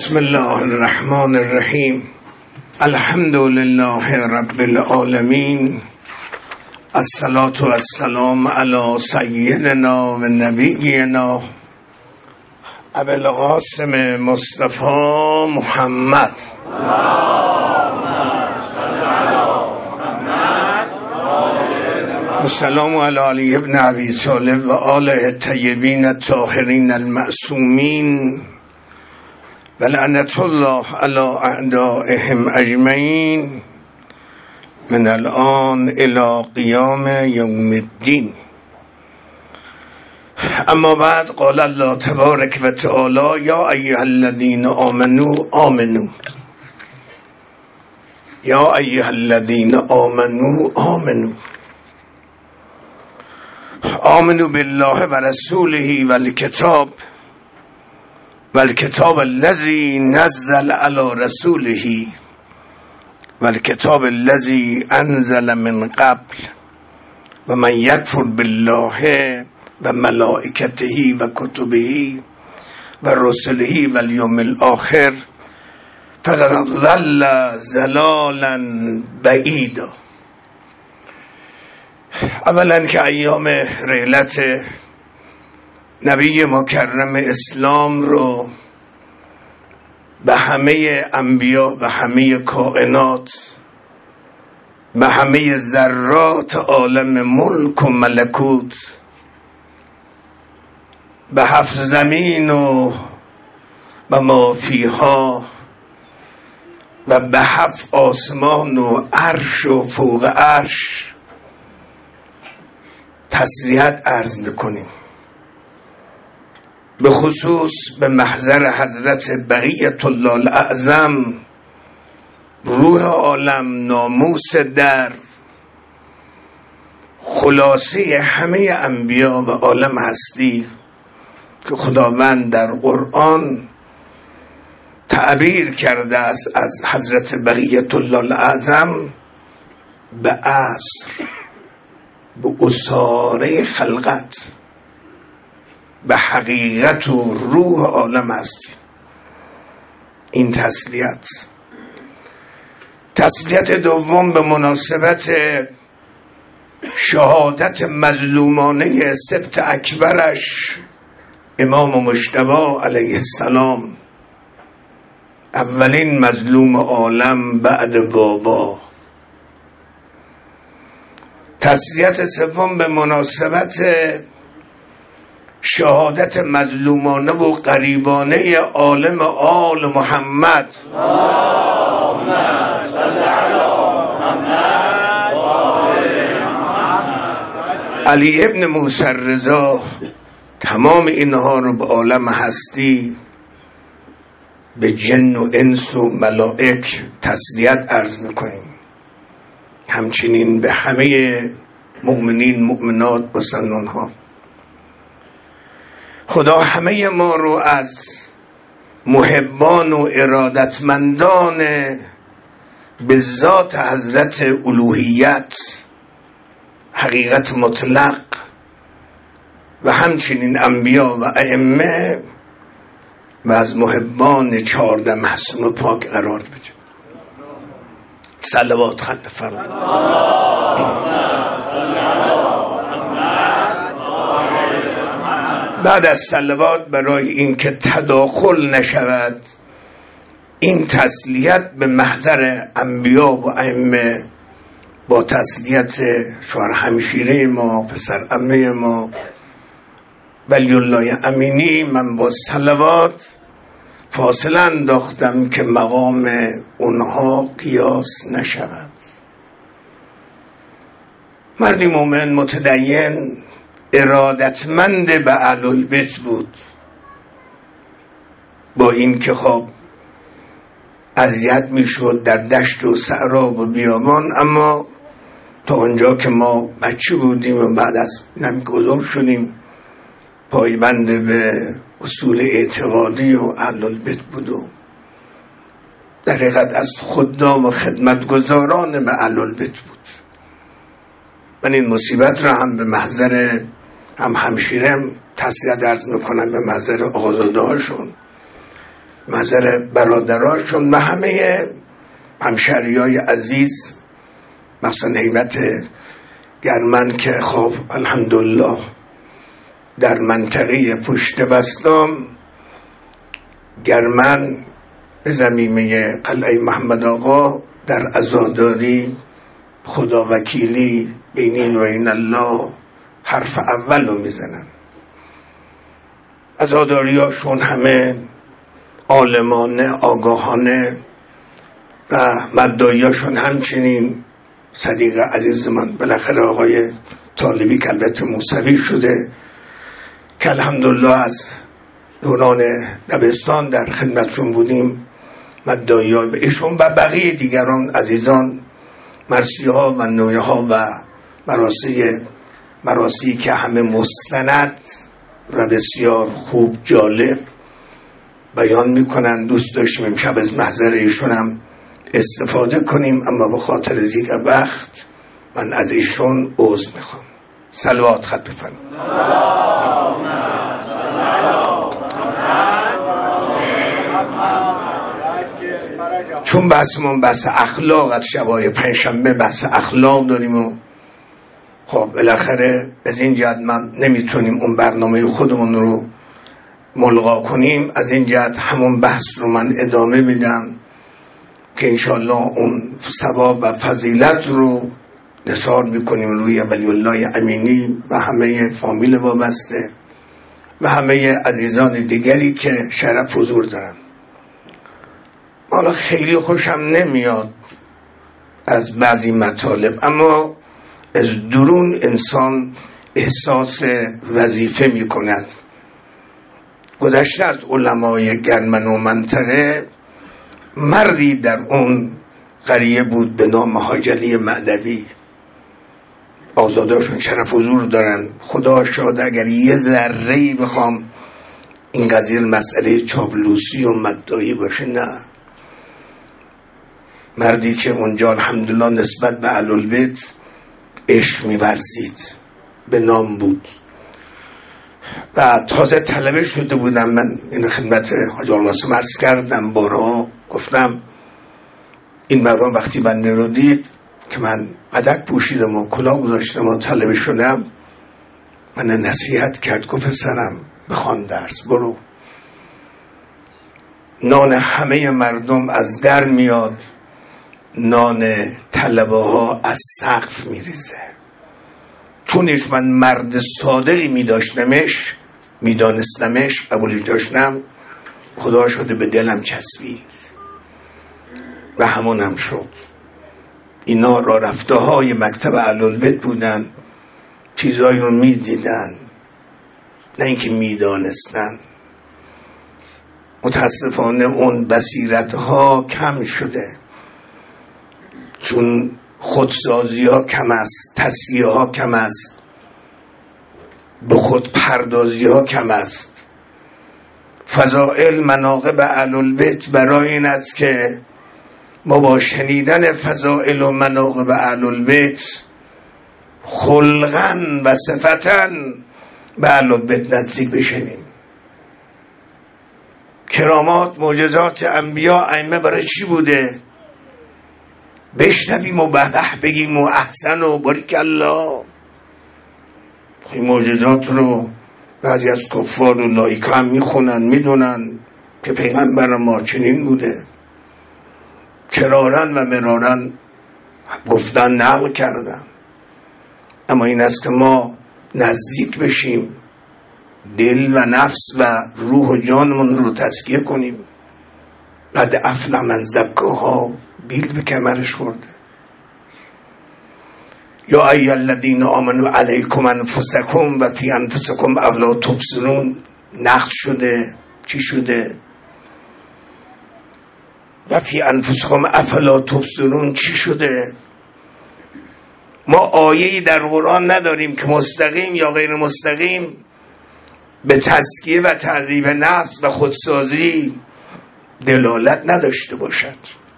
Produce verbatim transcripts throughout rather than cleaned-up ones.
بسم الله الرحمن الرحیم. الحمد لله رب العالمین. الصلاة والسلام علی سیدنا و نبینا ابی القاسم مصطفی محمد. السلام علی علی ابن ابی طالب و آل الطیبین الطاهرین المعصومین و لعنت الله علی اعدائهم اجمعین من الان الی قیام یوم الدین. اما بعد، قال الله تبارک و تعالی: یا ایها الذین آمنوا آمنوا یا ایها الذین آمنوا آمنوا آمنوا بالله و رسوله و الکتاب و الکتاب الذی نزل علی رسوله و الکتاب الذی انزل من قبل و من یکفر بالله و ملائکته و کتبه و رسله و الیوم الاخر فقد ضل ضلالا بعیدا. اولا که ایام رحلت نبی مکرم اسلام رو به همه انبیا و همه کائنات، به همه ذرات عالم ملک و ملکوت، به هفت زمین و به ما فیها و به هفت آسمان و عرش و فوق عرش تسلیت عرض میکنیم، به خصوص به محضر حضرت بقیت الله الاعظم، روح عالم، ناموس در، خلاصه همه انبیا و عالم هستی، که خداوند در قرآن تعبیر کرده است از حضرت بقیت الله الاعظم به عصر، به اساره خلقت، به حقیقت و روح عالم هستی. این تسلیت. تسلیت دوم به مناسبت شهادت مظلومانه سبط اکبرش امام مجتبی علیه السلام، اولین مظلوم عالم بعد بابا. تسلیت سوم به مناسبت شهادت مظلومانه و غریبانه عالم آل محمد، اللهم صل علی محمد و آل محمد. علی ابن موسی رضا. تمام اینها رو به عالم هستی، به جن و انس و ملائک تسلیت عرض میکنیم، همچنین به همه مؤمنین، مؤمنات، مسلمان ها. خدا همه ما رو از محبان و ارادتمندان به ذات حضرت الوهیت، حقیقت مطلق و همچنین انبیا و ائمه و از محبان چهارده معصوم پاک قرار بده. صلوات خط فرمایید. بعد از صلوات، برای اینکه تداخل نشود این تسلیت به محضر انبیا و ائمه با تسلیت شوهر همشیره ما، پسر عمه ما ولی الله امینی، من با صلوات فاصله انداختم که مقام اونها قیاس نشود. مردی مومن متدین ارادتمند به اهل البیت بود، با این که خب اذیت میشد در دشت و صحرا و بیابان، اما تا اونجا که ما بچه بودیم و بعد از نمیگذار شدیم پایبند به اصول اعتقادی و اهل البیت بود و در حقیقت از خدام و خدمتگزاران به اهل البیت بود. من این مصیبت را هم به محضر هم همشیرم تسلیت عرض میکنم، به محضر آقازاده هاشون محضر برادراشون و همه همشهریای عزیز، مثلا حیبت گرمن که خب الحمدلله در منطقه پشت بستام گرمن به زمینه قلعه محمد آقا در عزاداری خدا وکیلی بینی و این الله حرف اول رو میزنن. عزاداریاشون همه عالمانه آگاهانه و مدعیاشون همچنین. صدیق عزیز من بالاخره آقای طالبی که البته موسوی شده که الحمدلله از دوران دبستان در خدمتشون بودیم، مدعی ها و ایشون و بقیه دیگران عزیزان، مرسی ها و نویه ها و مراسی مراسی که همه مستند و بسیار خوب جالب بیان میکنن. دوست داشتیم امشب از محضر ایشون هم استفاده کنیم، اما به خاطر زیگ وقت من از ایشون عذر میخوام. صلوات خط بفرمایید. چون بحثمون بحث اخلاق از شبای پنجشنبه بحث اخلاق داریم و خب بالاخره از این جهت من نمیتونیم اون برنامه خودمون رو ملغا کنیم، از این جهت همون بحث رو من ادامه میدم که انشالله اون ثواب و فضیلت رو نثار میکنیم روی ولی الله امینی و همه فامیل وابسته و همه عزیزان دیگری که شرف حضور دارن. حالا خیلی خوشم نمیاد از بعضی مطالب، اما از درون انسان احساس وظیفه میکند. گذشته از علمای گرمن و منطقه مردی در اون قریه بود به نام حاجلی معدوی. آزاداشون شرف حضور دارن. خدا شاد اگر یه ذره‌ای بخوام این قضیه مسئله چاپلوسی و مدعی باشه، نه. مردی که اونجا الحمدلله نسبت به اهل‌البیت عشق می‌ورزید، به نام بود و تازه طلبه شده بودم. من این خدمت حاج القاسم عرض کردم، بارها گفتم این مرام وقتی بنده رو دید که من قدک پوشیدم و کلاه گذاشتم و طلبه شدم، من نصیحت کرد، گفت پسرم بخوان درس، برو. نان همه مردم از در میاد، نان طلبه ها از سقف میریزه. چونش من مرد صادقی میداشتمش میدانستمش قبولش داشتم، خدا شده به دلم چسبید و همون هم شد. اینا را رفته های مکتب اهل‌البیت بودن، چیزایی رو میدیدن نه اینکه میدانستن. متاسفانه اون بصیرت ها کم شده، چون خودسازی ها کم است، تسلیه ها کم است، به خود پردازی ها کم است. فضائل مناقب اهل‌البیت برای این است که ما با شنیدن فضائل و مناقب اهل‌البیت خلقاً و صفتاً به اهل‌البیت نزدیک بشیم. کرامات معجزات انبیا ائمه برای چی بوده؟ بشنویم و به بگیم و احسن و باریک الله. این معجزات رو بعضی از کفار و لایکا هم میخونن، میدونن که پیغمبر ما چنین بوده، کرارن و مرارن گفتن، نقل کردن. اما این است که ما نزدیک بشیم، دل و نفس و روح و جانمون رو تزکیه کنیم. قد افلح من زکاها بیل به کمرش خورده. یا ایها الذین آمنوا علیکم انفسکم و فی انفسکم افلا تبصرون نقد شده. چی شده؟ و فی انفسکم افلا تبصرون چی شده؟ ما آیه‌ای در قرآن نداریم که مستقیم یا غیر مستقیم به تزکیه و تعذیب نفس و خودسازی دلالت نداشته باشد.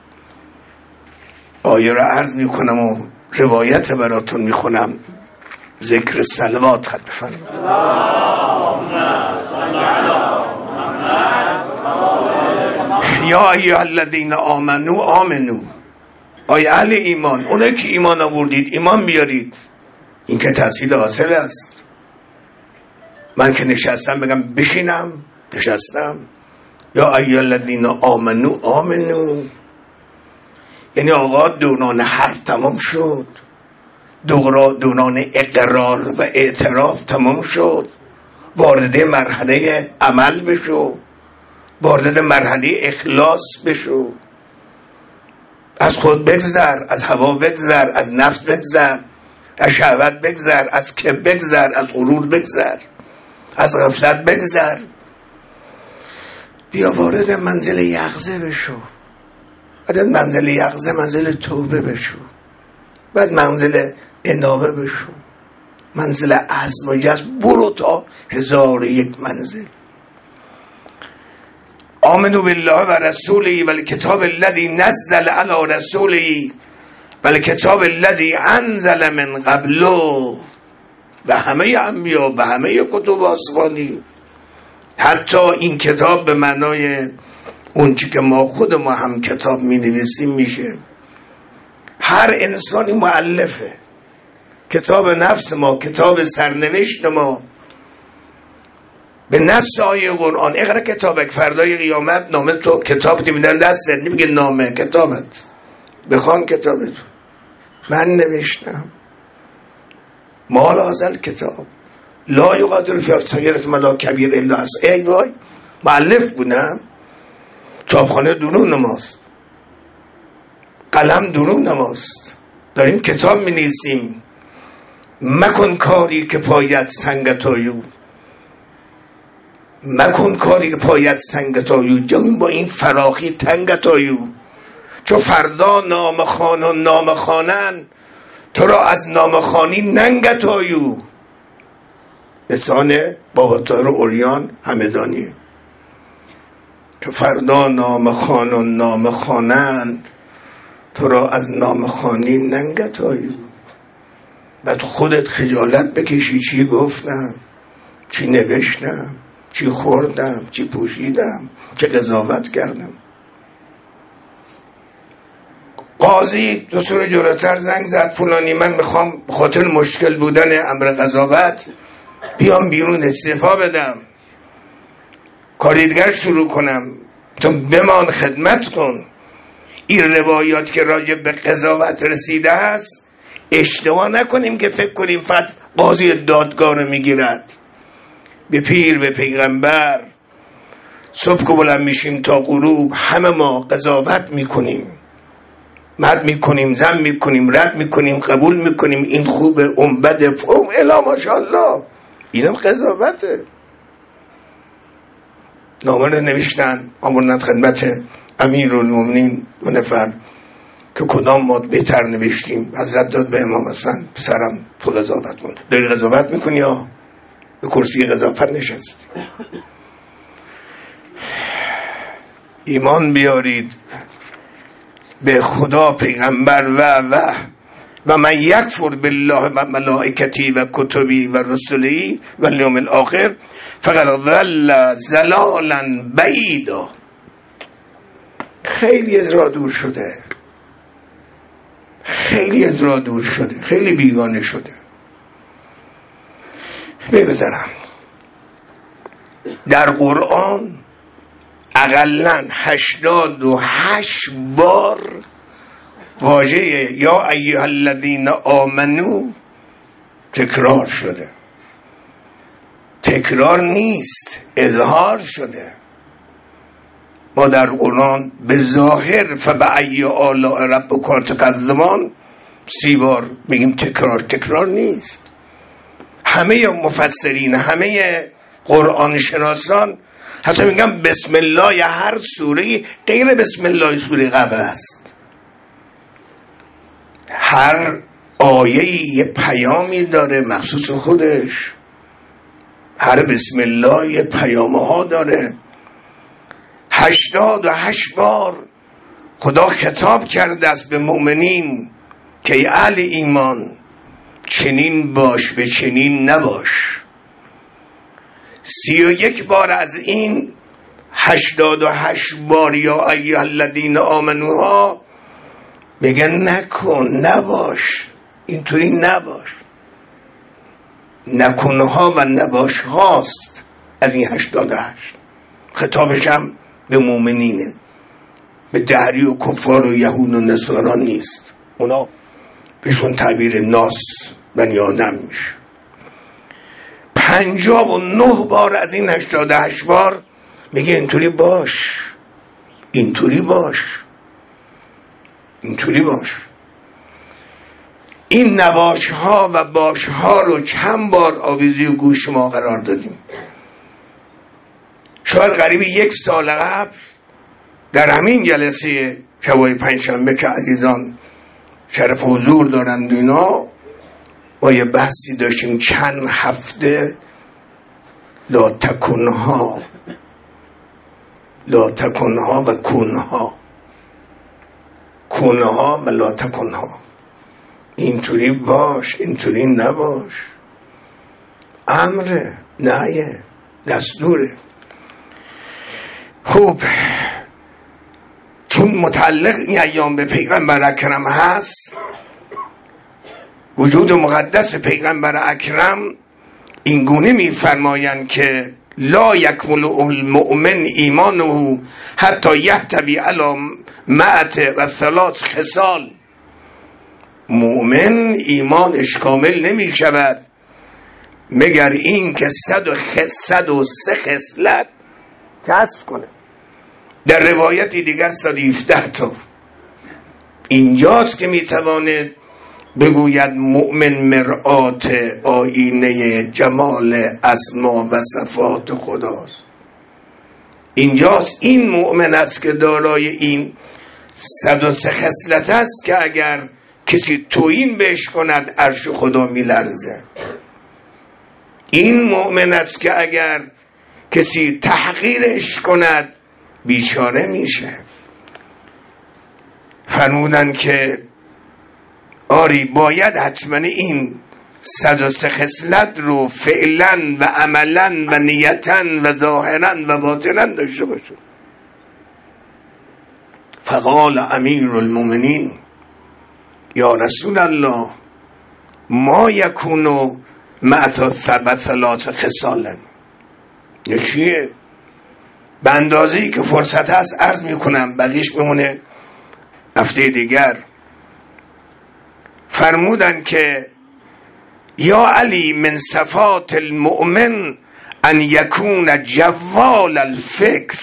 آیه را عرض میکنم و روایت براتون میخونم. ذکر صلوات خط بفرمایید. یا ایها الذین آمنو آمنو، آی اهل ایمان، اونایی که ایمان آوردید ایمان بیارید. این که تحصیل حاصل است. من که نشستم بگم بشینم نشستم. یا ایها الذین آمنو آمنو یعنی آقا دوران حرف تمام شد، دوران اقرار و اعتراف تمام شد، وارد مرحله عمل بشو، وارد مرحله اخلاص بشو. از خود بگذر، از هوا بگذر، از نفس بگذر، از شهوت بگذر، از کبر بگذر، از غرور بگذر، از غفلت بگذر. بیا وارد منزل یقظه بشو. بعد منزل یقظه منزل توبه بشو، بعد منزل انابه بشو، منزل عزم و جذب. برو تا هزار یک منزل. آمنو بالله و رسوله و الکتاب الذی نزل علی رسوله و الکتاب الذی انزل من قبل. به همه انبیا، به همه کتب آسمانی. حتی این کتاب به معنای اون چی که ما خود ما هم کتاب می نویسیم میشه. هر انسانی مؤلفه. کتاب نفس ما، کتاب سرنوشت ما، به نص آیه قرآن اقرا کتابک، فردای قیامت نامه تو کتابت میدن دستت، نمیگه نامه، کتابت، بخوان کتابت. من نوشتم مال هذا کتاب لا یقادر فی صغیرة ولا کبیر الا اس. ای وای، مؤلف بودم. چاپخانه درون ماست، قلم درون ماست، داریم کتاب می نویسیم. مکن کاری که پایت سنگت آیو، مکن کاری که پایت سنگت آیو، جان با این فراخی تنگت آیو. چو فردا نام خان و نام خانن، تو را از نام خانی ننگت آیو. لسان بابا طاهر عریان همدانیه. چو فردا نام خان و نام خانند، تو را از نام خانی ننگت آیو. بعد خودت خجالت بکشی چی گفتم، چی نوشتم، چی خوردم، چی پوشیدم، چه قضاوت کردم. قاضی دو سور جلوتر زنگ زد، فلانی من میخوام خاطر مشکل بودن امر قضاوت بیام بیرون استعفا بدم، کاری دیگر شروع کنم، تو بمان خدمت کن. این روایات که راجع به قضاوت رسیده است اشتباه نکنیم که فکر کنیم فقط قاضی دادگاه رو میگیرد. به پیر، به پیغمبر، صبح که بلند میشیم تا غروب همه ما قضاوت میکنیم، مرد میکنیم، زن میکنیم، رد میکنیم، قبول میکنیم، این خوبه، اون بده، فهم الا ماشاءالله. اینم قضاوته. نامه رو نوشتن، آوردن خدمت امیرالمومنین دو نفر که کدام ما بهتر نوشتیم. حضرت داد به امام حسن، پسرم تو قضاوت کن. داری قضاوت میکنی یا به کرسی قضاوت نشستی؟ ایمان بیارید به خدا، پیغمبر و و و من یکفر بالله و ملائکتی و کتبی و رسولی و الیوم الاخر فقط ضل ضلالا بعیدا. خیلی از راه دور شده، خیلی از راه دور شده، خیلی بیگانه شده. بگذارم در قرآن اقلن هشتاد و هشت بار واژه یا ایها الذین آمنو تکرار شده. تکرار نیست، اظهار شده. ما در قرآن به ظاهر فبأی آلاء ربکما تکذبان سی بار میگیم تکرار. تکرار نیست. همه مفسرین، همه قرآن شناسان حتی میگم بسم الله یا هر سوره غیر بسم الله سوره قبل است. هر آیه یه پیامی داره مخصوص خودش. هر بسم الله یه پیامه ها داره. هشتاد و هشت بار خدا خطاب کرده است به مؤمنین که ای اهل ایمان چنین باش به چنین نباش. سی و یک بار از این هشتاد و هشت بار یا ایها الذین آمنوها میگن نکن، نباش، اینطوری نباش. نکنها و نباش هاست از این هشتاد و هشت. خطابش هم به مؤمنینه، به دهری و کفار و یهود و نصارا نیست. اونا بهشون تعبیر ناس بنی آدم میشه. پنجاه و نه بار از این هشتاد و هشت بار میگه اینطوری باش، اینطوری باش، اینطوری باش. این نباش ها و باش ها رو چند بار آویزی و گوش ما قرار دادیم. شاید قریب یک سال قبل در همین جلسه شبای پنجشنبه که عزیزان شرف حضور دارند اینا، با یه بحثی داشتیم چند هفته لا تکنها، لا تکنها و کنها، کنها و لا تکنها. اینطوری باش، اینطوری نباش. امره، نهیه، دستوره. خب چون متعلق این ایام به پیغمبر اکرم هست، وجود مقدس پیغمبر اکرم این گونه می فرمایند که لا یکمل المؤمن ایمانه حتی یحتوی علی مئة و ثلاث خصال. مؤمن ایمانش کامل نمی شود مگر این که صد و صد و سه خصلت کسب کنه. در روایتی دیگر صد و هفده تا. اینجاست که می تواند بگوید مؤمن مرآت آینه جمال اسما و صفات خداست. اینجاست این مؤمن است که دارای این صد و سه خصلت است که اگر کسی توهین بهش کند عرش خدا می لرزه. این مؤمن است که اگر کسی تحقیرش کند بیچاره میشه. فرمودن که آری باید حتما این صد و سه خصلت رو فعلا و عملا و نیتا و ظاهرا و باطنا داشته باشه. فقال امیر المؤمنین یا رسول الله ما یکونو مع ثلاث خصال. یکیه به اندازه‌ای که فرصت هست عرض میکنم، بقیش میمونه هفته دیگر. فرمودن که یا علی من صفات المؤمن ان یکون جوال الفکر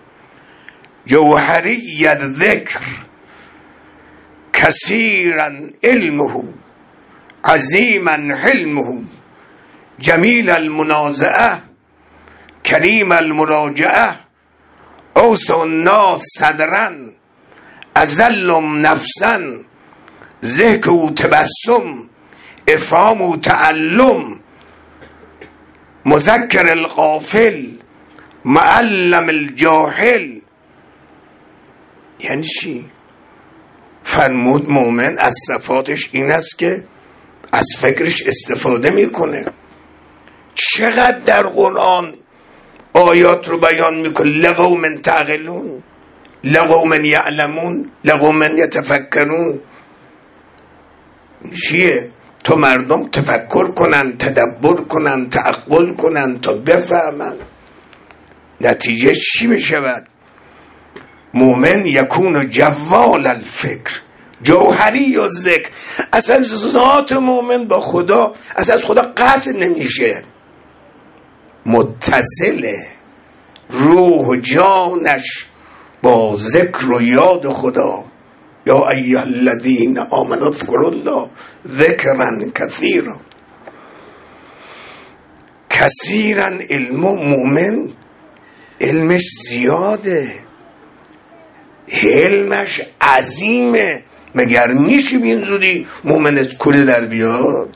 جوهری الذکر کثیرا علمه عظیما حلمه جمیل المنازعه کریم المراجعه اوسع الناس صدرا ازلم نفسا ذکر و تبسم افهام و تعلم مذکر الغافل معلم الجاهل. یعنی چی؟ فرمود مؤمن از صفاتش این است که از فکرش استفاده میکنه. چقدر در قرآن آیات رو بیان میکنه لقوم تعقلون، لقوم یعلمون، لقوم یتفکرون. چیه؟ تو مردم تفکر کنن، تدبر کنن، تعقل کنن تا بفهمن. نتیجه چی بشود؟ مؤمن یکون جوال الفکر جوهری و ذکر. اصلا ذات مؤمن با خدا اصلا از خدا قطع نمیشه، متصله. روح و جانش با ذکر و یاد خدا. یا ایها الذین آمنوا اذکروا الله ذکرا کثیرا. کثیرا علم. مؤمن علمش زیاده، علمش عظیمه. مگر میشه بین زودی مؤمنت کله در بیاد؟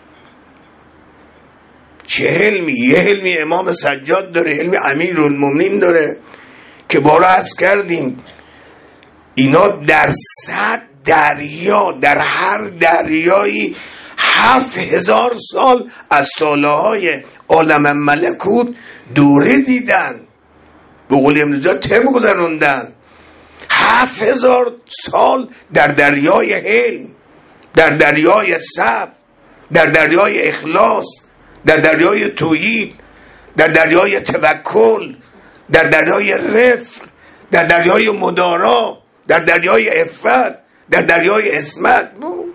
چه علمی؟ یه علمی امام سجاد داره، علمی امیر المؤمنین داره که بارا عرض کردیم اینا در صد دریا، در هر دریایی هفت هزار سال از سالهای عالم ملکوت دوره دیدن. به قول امروزی ترم گذروندن. هفت هزار سال در دریای علم، در دریای صبر، در دریای اخلاص، در دریای توحید، در دریای توکل، در دریای رفق، در دریای مدارا، در دریای عفت، در دریای عصمت.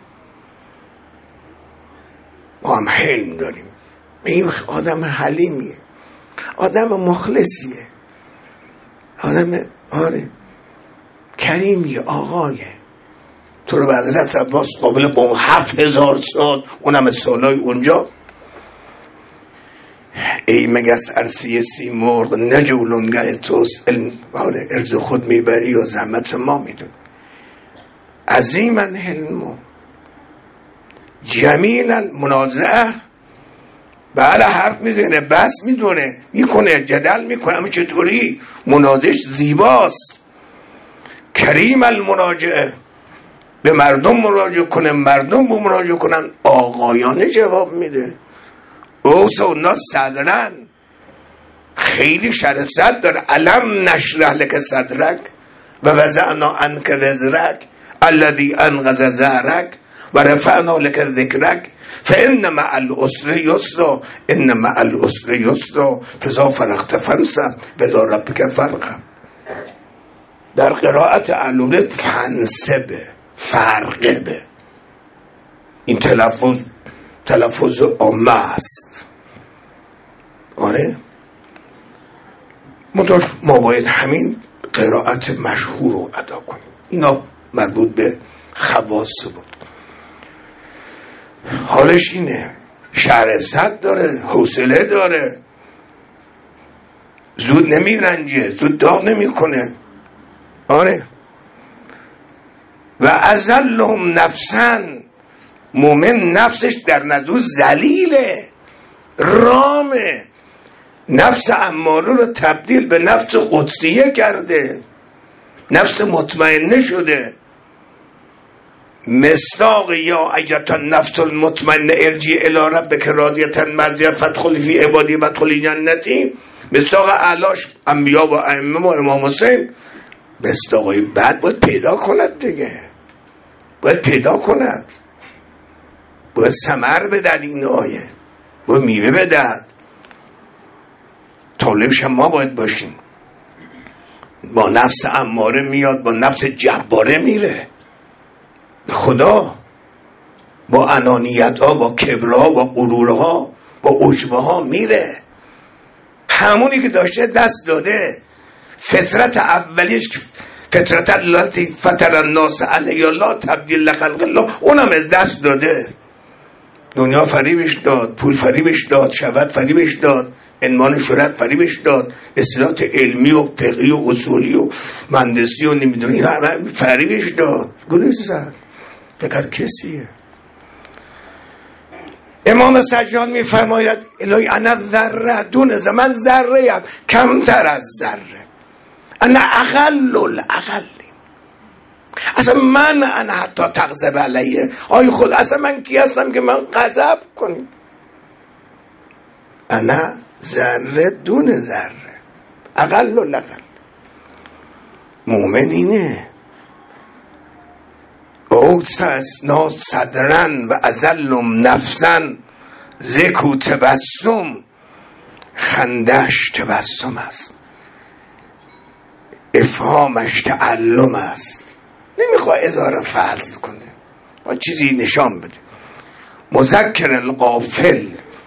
ما هم حلم داریم. این آدم حلیمیه، آدم مخلصیه، آدم آره کریمیه، آقایه. تو رو به حضرت عباس قابل با هفت هزار سال، اونم سالای اونجا، ای مگس عرصه سیمرغ نه جولونگه توست، علم آره ارز خود میبری و زحمت ما میدون. عظیما حلمو جمیل المنازعه. بله حرف میزنه، بس میدونه، میکنه، جدل میکنه، اما چطوری؟ منازش زیباست. کریم المناجعه، به مردم مراجعه کنه، مردم به مراجعه کنن، آقایانه جواب میده. اوس و الناس صدرن، خیلی شرفت داره. علم نشرح لک صدرک و وضعنا عنک وزرک الذی انقض ظهرک و رفعنا لک ذکرک فان مع العسر یسرا ان مع العسر یسرا فاذا فرغت فانصب و الی ربک فارغب. در قرائت علوله فنصبه، فرقبه. این تلفظ تلفظ عامه است. آره ما باید همین قرائت مشهور رو ادا کنیم. اینا مربوط به خواص بود. حالش اینه، شرست داره، حوصله داره، زود نمی رنجه، زود داغ نمی کنه. آره و ازلهم نفسن، مومن نفسش در نزو ذلیله، رامه، نفس اماره رو تبدیل به نفس قدسیه کرده، نفس مطمئنه شده. مصداق یا ایتا نفس المطمئنه ارجی الی ربک راضیة مرضیة فادخلی فی عبادی وادخلی جنتی. مصداق اعلاش انبیا و ائمه و امام حسین. مصداقای بعد باید پیدا کند دیگه، باید پیدا کند، باید ثمر بدهد. این آیه باید میوه بدهد. طالبش هم ما باید باشیم. با نفس اماره میاد، با نفس جباره میره به خدا، با انانیت ها، با کبرها، با غرورها، با عجبه ها میره. همونی که داشته دست داده، فطرت اولیش، فطرت التي فطر الناس علیها لا تبدیل لخلق الله، اونم از دست داده. دنیا فریبش داد، پول فریبش داد، شهوت فریبش داد، عنوان شهرت فریبش داد، اصطلاحات علمی و فقهی و اصولی و مهندسی و نمیدونی فریبش داد. گلوش زد. فقط کسیه. امام سجاد میفرماید الهی انا ذره، دون زمان ذره ام، کمتر از ذره، انا اقل الاقل. اصلا من انا حتی تغضب علیه، آی خود اصلا من کی هستم که من غضب کنیم؟ انا ذره دون ذره، اقل الاقل. مومن اینه. اوت از ناس صدرن و ازلم نفسن، ذکو تبسم، خندش تبسم است، افهامش تعلم است. نمیخواه اظهار فضل کنه، با چیزی نشان بده. مذکر الغافل،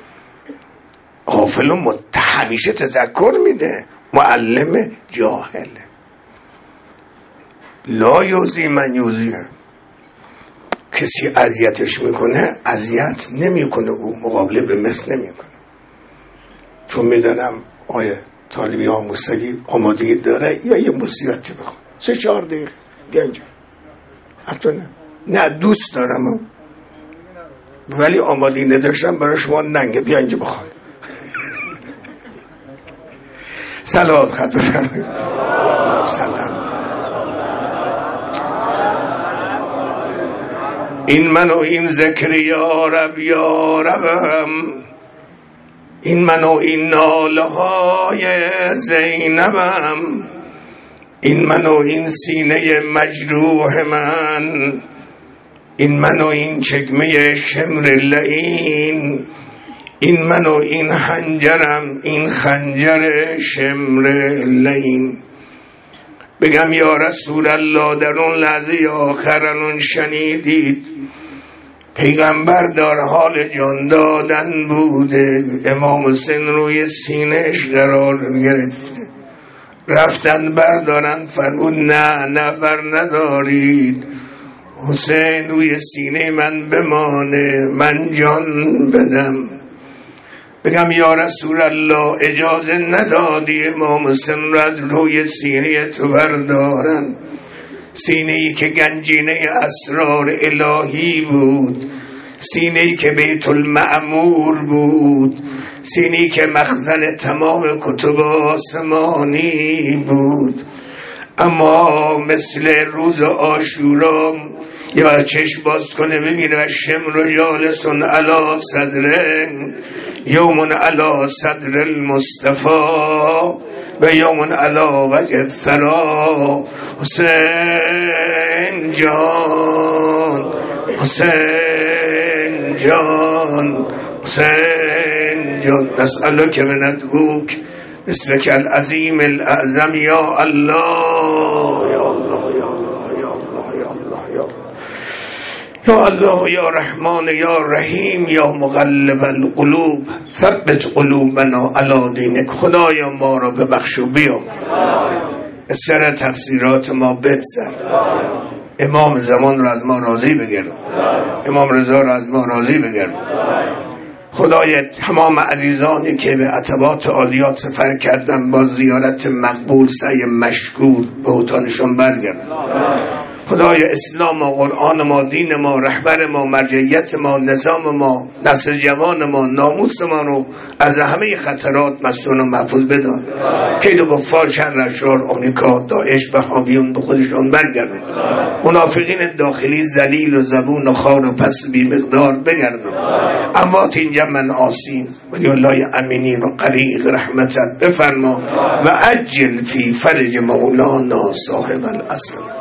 غافل و همیشه تذکر میده. معلم جاهل، لا یوزی من یوزیه. کسی اذیتش میکنه اذیت نمیکنه، او مقابله به مثل نمیکنه. چون میدانم آیه طالبی ها موسیقی آمادگی داره یا یه مصیبتی بخواد سه چهار دقیقه بیا اینجا، حتی نه نه دوست دارم ولی آمادگی نداشتم برای شما ننگه، بیا اینجا بخواد. صلوات خط بفرمایید. سلام. این من و این ذکر یارب یاربم، این من و این ناله های زینبم، این من و این سینه مجروح من، این من و این چکمه شمر لعین، این من و این حنجرم، این خنجر شمر لعین. بگم یا رسول الله در اون لحظه آخر اون شنیدید پیغمبر در حال جان دادن بوده، امام حسین روی سینهش قرار گرفته، رفتن بردارن، فرمود نه نه بر ندارید، حسین روی سینه من بمانه، من جان بدم. بگم یا رسول الله اجازه ندادی امام حسین را از روی سینه تو بردارن، سینه ای که گنجینه اسرار الهی بود، سینه ای که بیت المعمور بود، سینه ای که مخزن تمام کتب آسمانی بود. اما مثل روز عاشورا یا چشم باز کنه ببینه شمر جالسون علی صدره، یومن علی صدر المصطفى و یومن علی وجه الثرا. حسین جان، حسین جان، حسین جان، نسألک و ندعوک باسمک العظیم الاعظم یا الله، یا الله، یا الله، یا الله، یا الله، یا یا الله، یا رحمان، یا رحیم، یا مقلب القلوب ثبت قلوبنا علی دینک. خدایا ما را ببخش و بیام، از سر تقصیرات ما بگذر، امام زمان را از ما راضی بگرد، امام رضا را از ما راضی بگرد. خدای تمام عزیزانی که به عتبات عالیات سفر کردن با زیارت مقبول سعی مشکور به اوطانشون برگرد. خدای اسلام و قرآن ما، دین ما، رهبر ما، مرجعیت ما، نظام ما، نسل جوان ما، ناموس ما رو از همه خطرات مسئول و محفوظ بدار. کید و کفار، شر اشرار، آمریکا، داعش و حامیون به خودشون برگردن. منافقین داخلی ذلیل و زبون و خار و پس بی مقدار بگردن. اموات اینجا من آسین ولی الله امینین و قریق رحمتت بفرما و عجل فی فرج مولانا صاحب العصر.